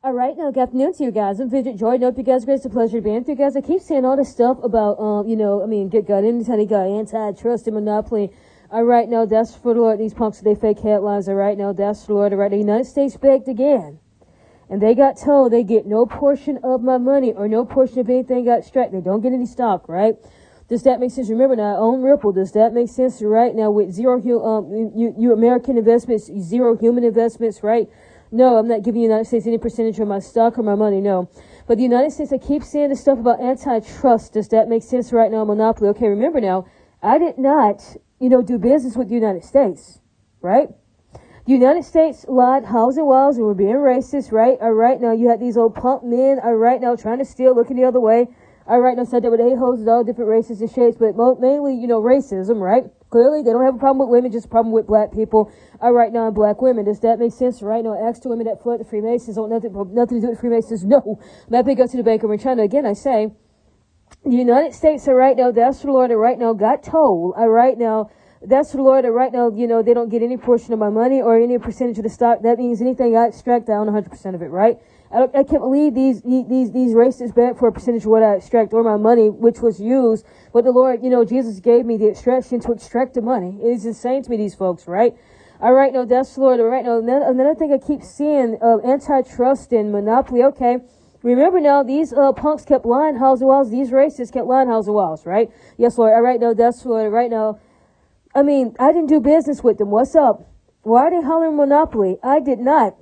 All right, now, good afternoon to you guys. I'm Fidget Joy. Hope you guys, it's a pleasure being with you guys. I keep saying all this stuff about, get got anytime got antitrust and monopoly. All right, now, that's for the Lord. These punks, they fake headlines. All right, now, that's for the Lord. All right, the United States begged again. And they got told they get no portion of my money or no portion of anything got struck. They don't get any stock, right? Does that make sense? Remember now, I own Ripple. Does that make sense? Right now, with zero, you American investments, zero human investments, right? No, I'm not giving the United States any percentage of my stock or my money, no. But the United States, I keep saying this stuff about antitrust. Does that make sense right now? Monopoly. Okay, remember now, I did not, do business with the United States, right? The United States lied, hows and wows, and were being racist, right? All right, now you had these old punk men, all right, now trying to steal, looking the other way. All right, now said that with a-holes and all different races and shades, but mainly, racism, right? Clearly, they don't have a problem with women, just a problem with black people. All right, now, and black women. Does that make sense? Right now, ask two women that flood the Freemasons don't nothing to do with Freemasons. No. Matt Big up to the bank over in China. Again, I say, the United States, all right now, that's for the Lord, all right now, got told, all right now, that's for the Lord, all right now, they don't get any portion of my money or any percentage of the stock. That means anything I extract, I own 100% of it, right? I can't believe these racists beg for a percentage of what I extract or my money, which was used. But the Lord, Jesus gave me the extraction to extract the money. It is insane to me, these folks, right? All right, now, that's the Lord. All right, now, another thing I keep seeing, antitrust and monopoly. Okay. Remember now, these punks kept lying, house and walls. These racists kept lying, house and walls, right? Yes, Lord. All right, now, that's Lord. Right now, I didn't do business with them. What's up? Why are they hollering monopoly? I did not.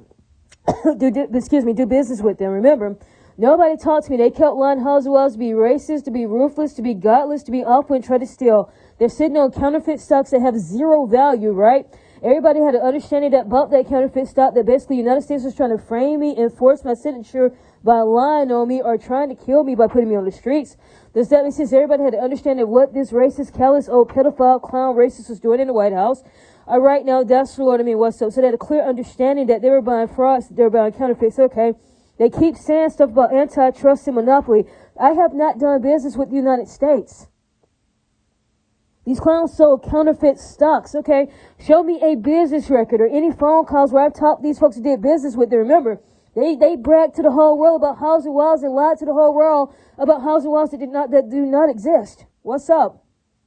do business with them. Remember, nobody taught me. They kept lying house wells to be racist, to be ruthless, to be godless, to be awful and try to steal. They're sitting on counterfeit stocks that have zero value, right? Everybody had an understanding that bought that counterfeit stock that basically the United States was trying to frame me and force my signature by lying on me or trying to kill me by putting me on the streets. Does that make sense? Everybody had an understanding of what this racist, callous, old pedophile, clown racist was doing in the White House. All right, now, that's the Lord. What's up? So they had a clear understanding that they were buying frauds, they were buying counterfeits. Okay. They keep saying stuff about antitrust and monopoly. I have not done business with the United States. These clowns sold counterfeit stocks. Okay. Show me a business record or any phone calls where I've talked these folks who did business with them. Remember, they bragged to the whole world about housing walls and lied to the whole world about housing walls that do not exist. What's up?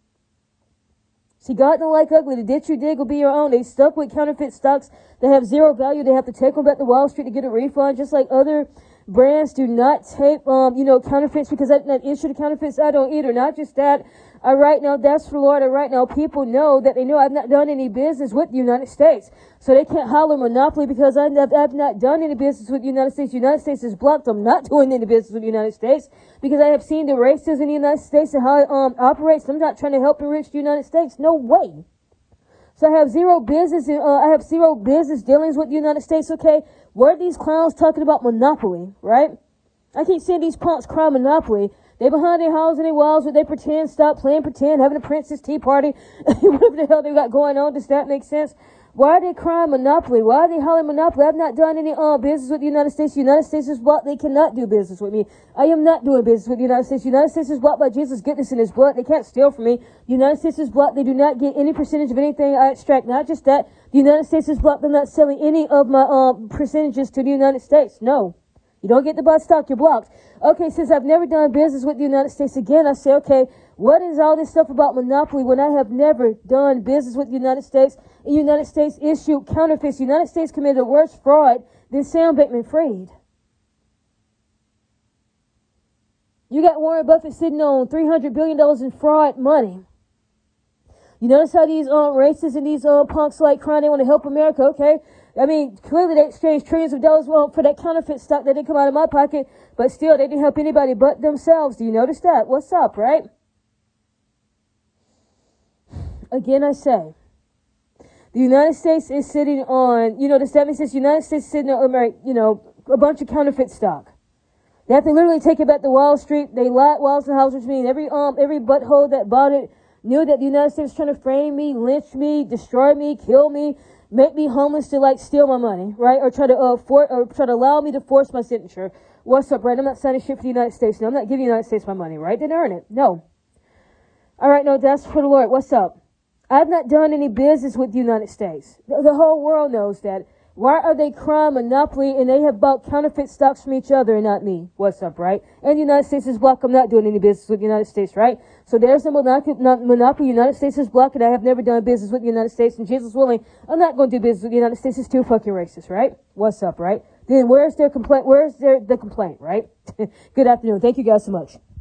See, God don't like ugly. The ditch you dig will be your own. They stuck with counterfeit stocks that have zero value. They have to take them back to Wall Street to get a refund, just like other brands do not take, counterfeits because I did not issue the counterfeits. I don't either. Not just that. All right, now, that's for the Lord. All right, now, people know that they know I've not done any business with the United States. So they can't holler monopoly because I've not done any business with the United States. The United States is blocked. I'm not doing any business with the United States because I have seen the racism in the United States and how it operates. I'm not trying to help enrich the United States. No way. So I have zero business dealings with the United States. Okay, what are these clowns talking about monopoly, right? I keep seeing these punks cry monopoly. They behind their houses and their walls where they pretend, stop playing pretend, having a princess tea party, whatever the hell they got going on. Does that make sense? Why are they crying monopoly? Why are they hollering monopoly? I've not done any business with the United States. The United States is blocked. They cannot do business with me. I am not doing business with the United States. The United States is blocked by Jesus' goodness in his blood. They can't steal from me. The United States is blocked. They do not get any percentage of anything I extract. Not just that. The United States is blocked. I'm not selling any of my percentages to the United States. No. You don't get to buy stock, you're blocked. Okay, since I've never done business with the United States again, I say, okay, what is all this stuff about monopoly when I have never done business with the United States? The United States issued counterfeits. The United States committed a worse fraud than Sam Bankman-Fried. You got Warren Buffett sitting on $300 billion in fraud money. You notice how these racists and these punks like crying they want to help America, okay? Clearly they exchanged trillions of dollars for that counterfeit stock that didn't come out of my pocket, but still they didn't help anybody but themselves. Do you notice that? What's up, right? Again, I say, the United States is sitting on, does that make sense? The United States is sitting on, a bunch of counterfeit stock. They have to literally take it back to Wall Street. They lied walls and houses, which means every butthole that bought it knew that the United States was trying to frame me, lynch me, destroy me, kill me, make me homeless to steal my money, right? Or try to allow me to force my signature. What's up, right? I'm not signing shit for the United States. No, I'm not giving the United States my money, right? Didn't earn it. No. All right, no, that's for the Lord. What's up? I've not done any business with the United States. The whole world knows that. Why are they crime monopoly and they have bought counterfeit stocks from each other and not me? What's up, right? And the United States is blocked. I'm not doing any business with the United States, right? So there's a monopoly. United States is blocked, and I have never done business with the United States. And Jesus willing, I'm not going to do business with the United States. It's too fucking racist, right? What's up, right? Then where's their complaint? Where's the complaint, right? Good afternoon. Thank you guys so much.